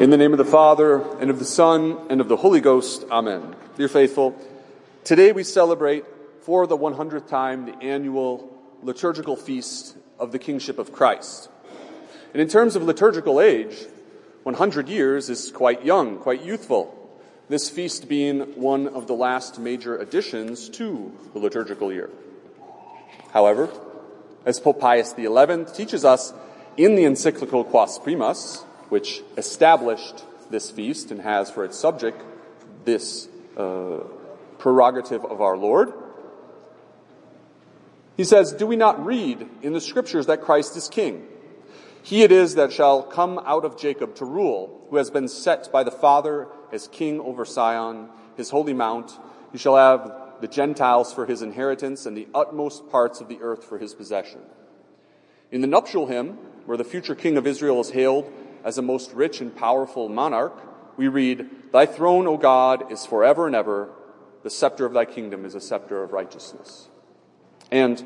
In the name of the Father, and of the Son, and of the Holy Ghost, Amen. Dear faithful, today we celebrate for the 100th time the annual liturgical feast of the kingship of Christ. And in terms of liturgical age, 100 years is quite young, quite youthful, this feast being one of the last major additions to the liturgical year. However, as Pope Pius XI teaches us in the encyclical Quas Primas, which established this feast and has for its subject this prerogative of our Lord, he says, "Do we not read in the Scriptures that Christ is King? He it is that shall come out of Jacob to rule, who has been set by the Father as King over Sion, his holy mount. He shall have the Gentiles for his inheritance and the utmost parts of the earth for his possession." In the nuptial hymn, where the future King of Israel is hailed as a most rich and powerful monarch, we read, "Thy throne, O God, is forever and ever. The scepter of thy kingdom is a scepter of righteousness." And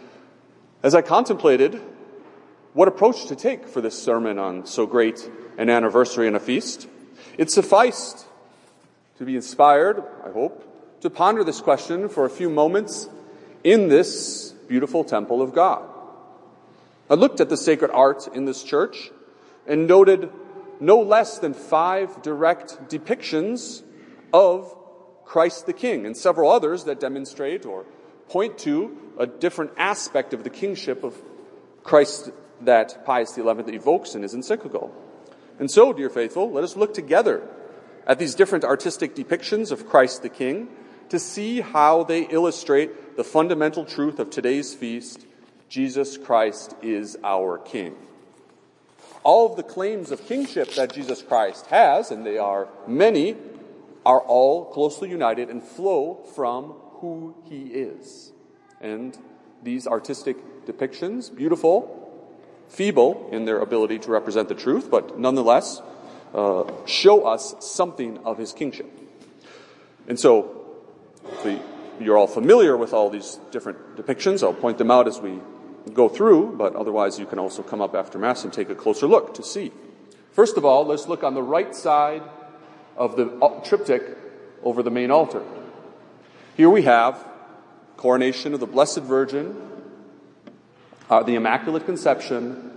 as I contemplated what approach to take for this sermon on so great an anniversary and a feast, it sufficed to be inspired, I hope, to ponder this question for a few moments in this beautiful temple of God. I looked at the sacred art in this church and noted no less than 5 direct depictions of Christ the King, and several others that demonstrate or point to a different aspect of the kingship of Christ that Pius XI evokes in his encyclical. And so, dear faithful, let us look together at these different artistic depictions of Christ the King to see how they illustrate the fundamental truth of today's feast: Jesus Christ is our King. All of the claims of kingship that Jesus Christ has, and they are many, are all closely united and flow from who he is. And these artistic depictions, beautiful, feeble in their ability to represent the truth, but nonetheless show us something of his kingship. And so, you're all familiar with all these different depictions. I'll point them out as we go through, but otherwise you can also come up after Mass and take a closer look to see. First of all, let's look on the right side of the triptych over the main altar. Here we have coronation of the Blessed Virgin, the Immaculate Conception,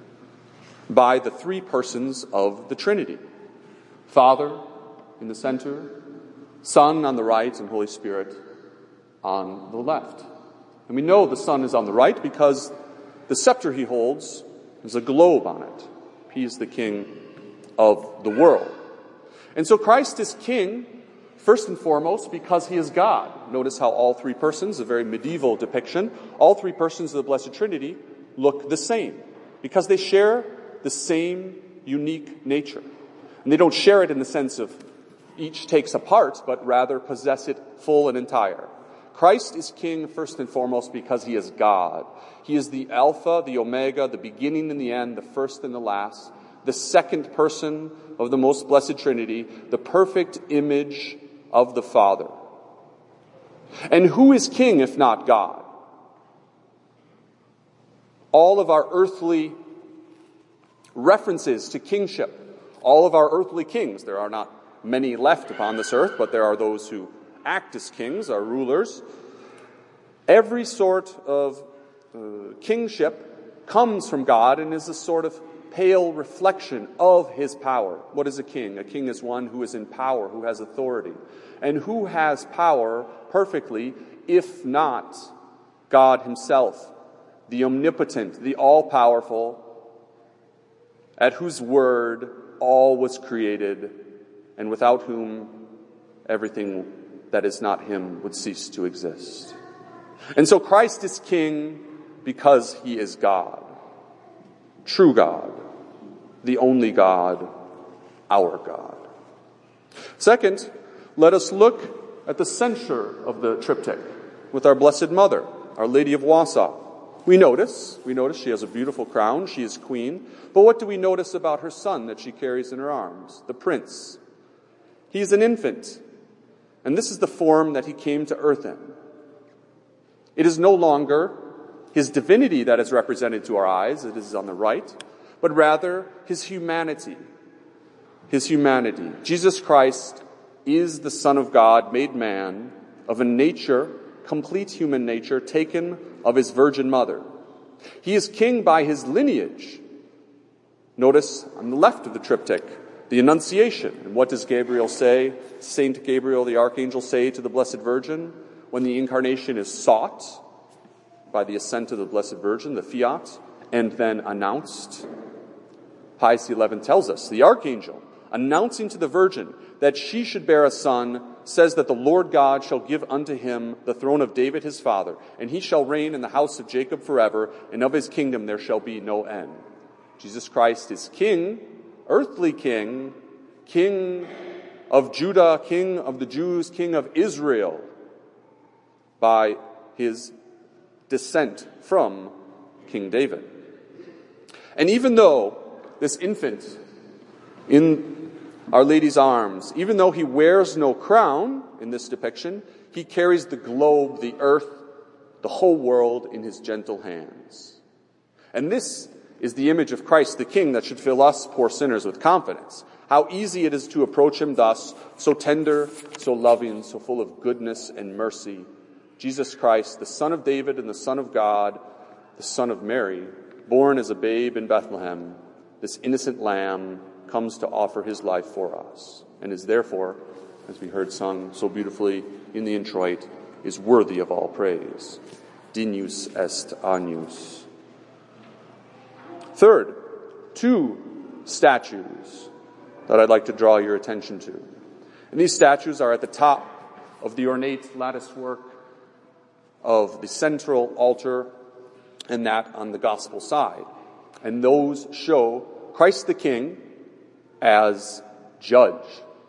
by the 3 persons of the Trinity. Father in the center, Son on the right, and Holy Spirit on the left. And we know the Son is on the right because the scepter he holds is a globe on it. He is the King of the world. And so Christ is King, first and foremost, because he is God. Notice how all 3 persons, a very medieval depiction, all 3 persons of the Blessed Trinity look the same because they share the same unique nature. And they don't share it in the sense of each takes a part, but rather possess it full and entire. Christ is King first and foremost because he is God. He is the Alpha, the Omega, the beginning and the end, the first and the last, the second person of the most blessed Trinity, the perfect image of the Father. And who is King if not God? All of our earthly references to kingship, all of our earthly kings, there are not many left upon this earth, but there are those who act as kings, are rulers. Every sort of kingship comes from God and is a sort of pale reflection of his power. What is a king? A king is one who is in power, who has authority. And who has power perfectly, if not God himself, the omnipotent, the all-powerful, at whose word all was created, and without whom everything that is not him would cease to exist. And so Christ is King because he is God, true God, the only God, our God. Second, let us look at the center of the triptych with our Blessed Mother, Our Lady of Wausau. We notice she has a beautiful crown, she is queen, but what do we notice about her son that she carries in her arms? The prince. He is an infant. And this is the form that he came to earth in. It is no longer his divinity that is represented to our eyes, it is on the right, but rather his humanity. his humanity. Jesus Christ is the Son of God made man, of a nature, complete human nature, taken of his virgin mother. He is king by his lineage. Notice on the left of the triptych, the Annunciation. And what does Gabriel say? Saint Gabriel, the archangel, say to the Blessed Virgin when the incarnation is sought by the assent of the Blessed Virgin, the fiat, and then announced? Pius XI tells us, the archangel, announcing to the Virgin that she should bear a son, says that the Lord God shall give unto him the throne of David his father, and he shall reign in the house of Jacob forever, and of his kingdom there shall be no end. Jesus Christ is king, earthly king, king of Judah, king of the Jews, king of Israel, by his descent from King David. And even though this infant in Our Lady's arms, even though he wears no crown in this depiction, he carries the globe, the earth, the whole world in his gentle hands. And this is the image of Christ the King that should fill us poor sinners with confidence. How easy it is to approach him thus, so tender, so loving, so full of goodness and mercy. Jesus Christ, the Son of David and the Son of God, the Son of Mary, born as a babe in Bethlehem, this innocent lamb comes to offer his life for us, and is therefore, as we heard sung so beautifully in the introit, is worthy of all praise. Dignus est agnus. Third, two statues that I'd like to draw your attention to. And these statues are at the top of the ornate lattice work of the central altar and that on the gospel side. And those show Christ the King as judge.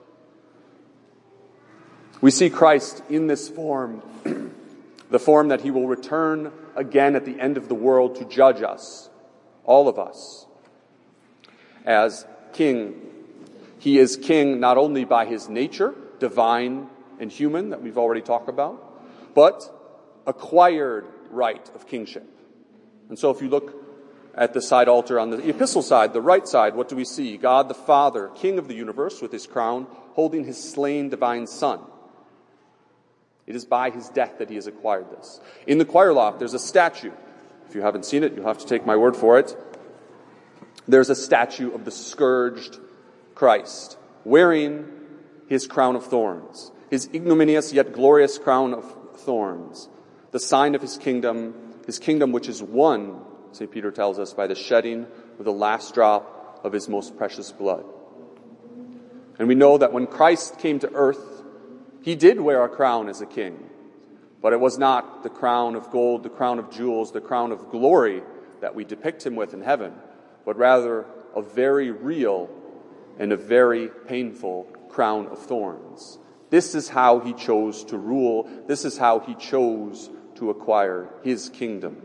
We see Christ in this form, the form that he will return again at the end of the world to judge us, all of us, as king. He is king not only by his nature, divine and human, that we've already talked about, but acquired right of kingship. And so if you look at the side altar on the epistle side, the right side, what do we see? God the Father, King of the universe, with his crown, holding his slain divine Son. It is by his death that he has acquired this. In the choir loft, there's a statue. If you haven't seen it, you'll have to take my word for it. There's a statue of the scourged Christ, wearing his crown of thorns, his ignominious yet glorious crown of thorns, the sign of his kingdom which is won, St. Peter tells us, by the shedding of the last drop of his most precious blood. And we know that when Christ came to earth, he did wear a crown as a king, but it was not the crown of gold, the crown of jewels, the crown of glory that we depict him with in heaven, but rather a very real and a very painful crown of thorns. This is how he chose to rule. This is how he chose to acquire his kingdom.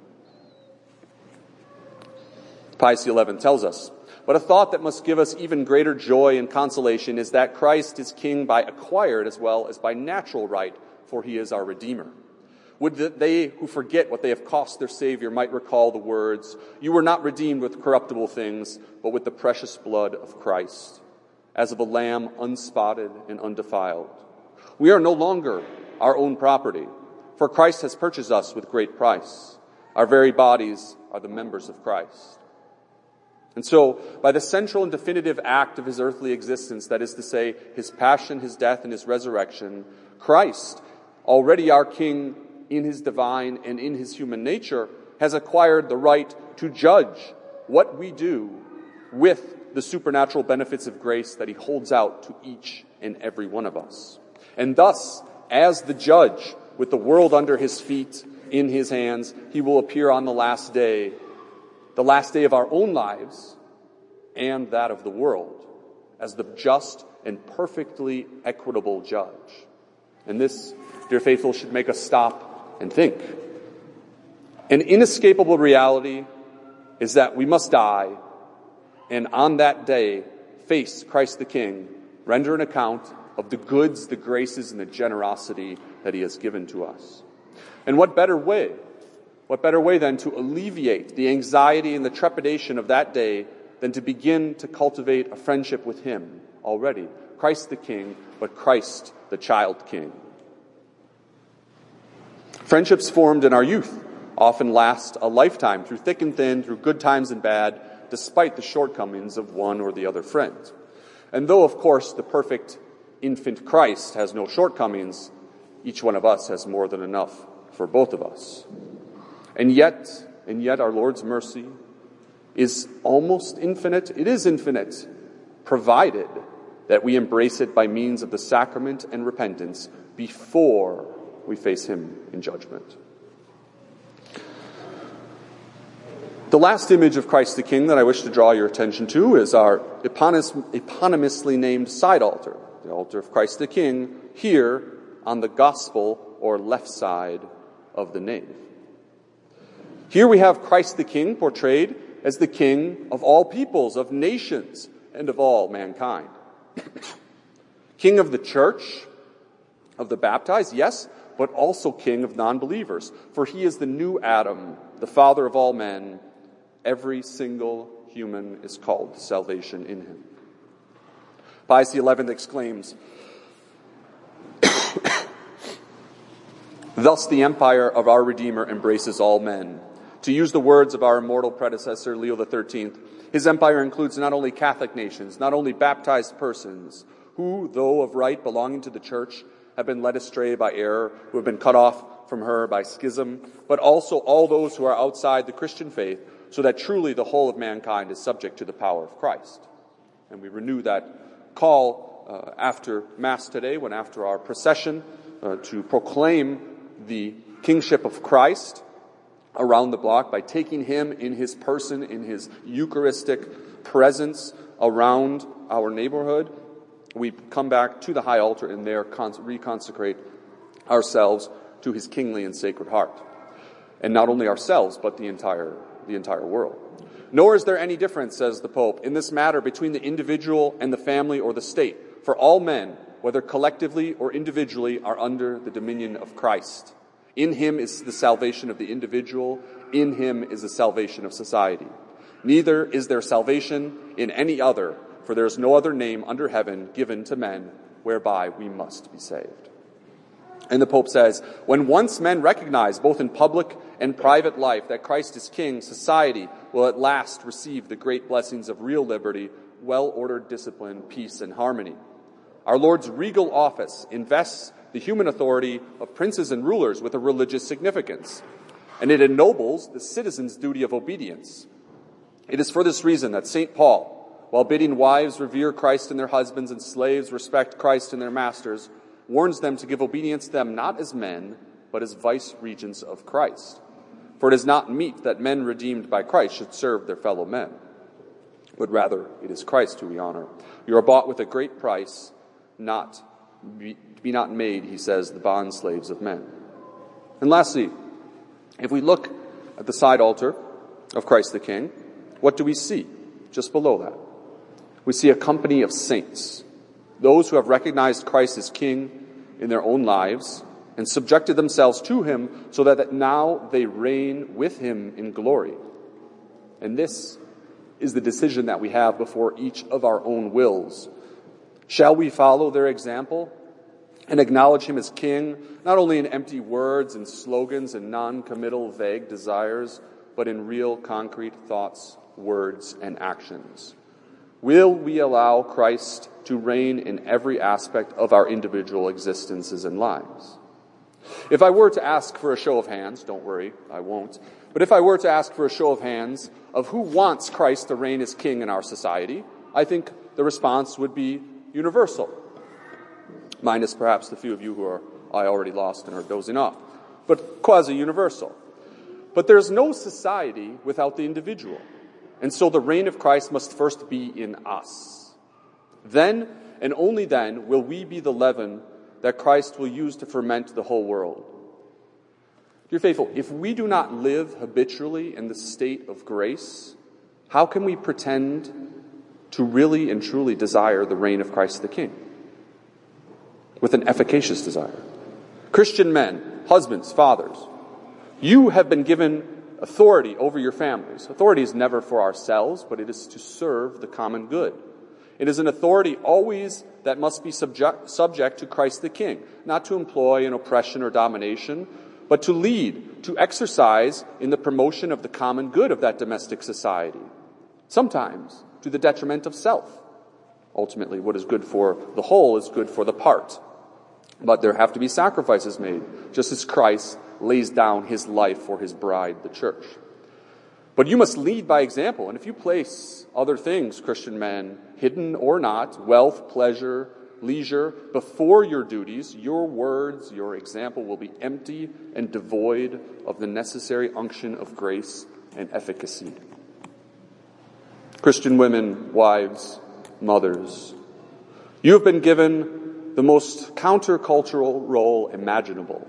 Pius XI tells us, but a thought that must give us even greater joy and consolation is that Christ is king by acquired as well as by natural right, for he is our Redeemer. Would that they who forget what they have cost their Savior might recall the words, "You were not redeemed with corruptible things, but with the precious blood of Christ, as of a lamb unspotted and undefiled." We are no longer our own property, for Christ has purchased us with great price. Our very bodies are the members of Christ. And so, by the central and definitive act of his earthly existence, that is to say, his passion, his death, and his resurrection, Christ, already our King in his divine and in his human nature, has acquired the right to judge what we do with the supernatural benefits of grace that he holds out to each and every one of us. And thus, as the judge, with the world under his feet, in his hands, he will appear on the last day of our own lives and that of the world, as the just and perfectly equitable judge. And this, dear faithful, should make us stop and think. An inescapable reality is that we must die, and on that day face Christ the King, render an account of the goods, the graces, and the generosity that he has given to us. And what better way than to alleviate the anxiety and the trepidation of that day than to begin to cultivate a friendship with him already. Christ the King, but Christ the child King. Friendships formed in our youth often last a lifetime, through thick and thin, through good times and bad, despite the shortcomings of one or the other friend. And though, of course, the perfect infant Christ has no shortcomings, each one of us has more than enough for both of us. And yet our Lord's mercy is almost infinite. It is infinite, provided that we embrace it by means of the sacrament and repentance before we face him in judgment. The last image of Christ the King that I wish to draw your attention to is our eponymously named side altar, the altar of Christ the King, here on the gospel or left side of the nave. Here we have Christ the King portrayed as the King of all peoples, of nations, and of all mankind. King of the church, of the baptized, yes, but also King of non-believers, for he is the new Adam, the father of all men. Every single human is called to salvation in him. Pius XI exclaims, "Thus the empire of our Redeemer embraces all men. To use the words of our immortal predecessor, Leo XIII, his empire includes not only Catholic nations, not only baptized persons, who, though of right belonging to the church, have been led astray by error, who have been cut off from her by schism, but also all those who are outside the Christian faith, so that truly the whole of mankind is subject to the power of Christ." And we renew that call after Mass today, when after our procession, to proclaim the kingship of Christ around the block by taking him in his person, in his Eucharistic presence around our neighborhood. We come back to the high altar and there reconsecrate ourselves to his kingly and sacred heart. And not only ourselves, but the entire world. Nor is there any difference, says the Pope, in this matter between the individual and the family or the state. For all men, whether collectively or individually, are under the dominion of Christ. In him is the salvation of the individual. In him is the salvation of society. Neither is there salvation in any other, for there is no other name under heaven given to men whereby we must be saved. And the Pope says, when once men recognize, both in public and private life, that Christ is King, society will at last receive the great blessings of real liberty, well-ordered discipline, peace, and harmony. Our Lord's regal office invests the human authority of princes and rulers with a religious significance, and it ennobles the citizen's duty of obedience. It is for this reason that St. Paul, while bidding wives revere Christ in their husbands and slaves respect Christ in their masters, warns them to give obedience to them not as men, but as vice-regents of Christ. For it is not meet that men redeemed by Christ should serve their fellow men, but rather it is Christ who we honor. You are bought with a great price, be not made, he says, the bond slaves of men. And lastly, if we look at the side altar of Christ the King, what do we see just below that? We see a company of saints, those who have recognized Christ as King in their own lives and subjected themselves to him so that now they reign with him in glory. And this is the decision that we have before each of our own wills. Shall we follow their example and acknowledge him as King, not only in empty words and slogans and non-committal vague desires, but in real concrete thoughts, words, and actions? Will we allow Christ to reign in every aspect of our individual existences and lives? If I were to ask for a show of hands, don't worry, I won't, but if I were to ask for a show of hands of who wants Christ to reign as King in our society, I think the response would be universal. Minus perhaps the few of you who are I already lost and are dozing off, but quasi-universal. But there's no society without the individual. And so the reign of Christ must first be in us. Then, and only then, will we be the leaven that Christ will use to ferment the whole world. Dear faithful, if we do not live habitually in the state of grace, how can we pretend to really and truly desire the reign of Christ the King with an efficacious desire? Christian men, husbands, fathers, you have been given authority over your families. Authority is never for ourselves, but it is to serve the common good. It is an authority always that must be subject to Christ the King, not to employ an oppression or domination, but to lead, to exercise in the promotion of the common good of that domestic society, sometimes to the detriment of self. Ultimately, what is good for the whole is good for the part. But there have to be sacrifices made, just as Christ lays down his life for his bride, the church. But you must lead by example. And if you place other things, Christian men, hidden or not, wealth, pleasure, leisure, before your duties, your words, your example will be empty and devoid of the necessary unction of grace and efficacy. Christian women, wives, mothers, you have been given the most countercultural role imaginable.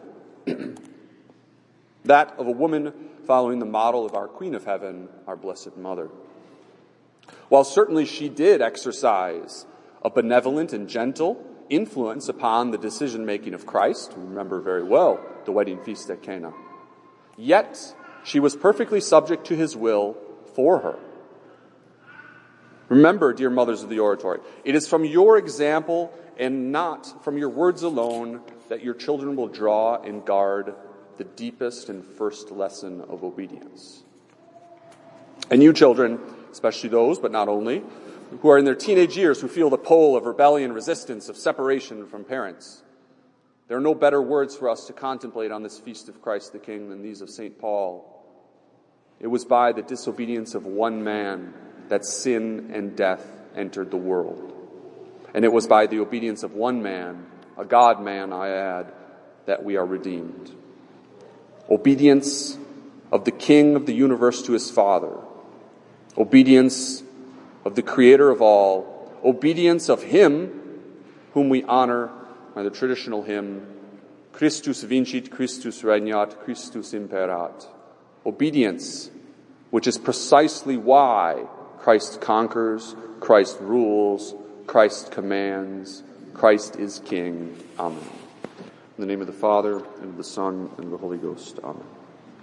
That of a woman following the model of our Queen of Heaven, our Blessed Mother. While certainly she did exercise a benevolent and gentle influence upon the decision-making of Christ, we remember very well the wedding feast at Cana, yet she was perfectly subject to his will for her. Remember, dear mothers of the oratory, it is from your example and not from your words alone that your children will draw and guard the deepest and first lesson of obedience. And you children, especially those, but not only, who are in their teenage years, who feel the pull of rebellion, resistance, of separation from parents, there are no better words for us to contemplate on this feast of Christ the King than these of St. Paul. It was by the disobedience of one man that sin and death entered the world. And it was by the obedience of one man, a God-man, I add, that we are redeemed. Obedience of the King of the universe to his Father. Obedience of the Creator of all. Obedience of him whom we honor by the traditional hymn, Christus vincit, Christus regnat, Christus imperat. Obedience, which is precisely why Christ conquers, Christ rules, Christ commands, Christ is King. Amen. In the name of the Father, and of the Son, and of the Holy Ghost. Amen.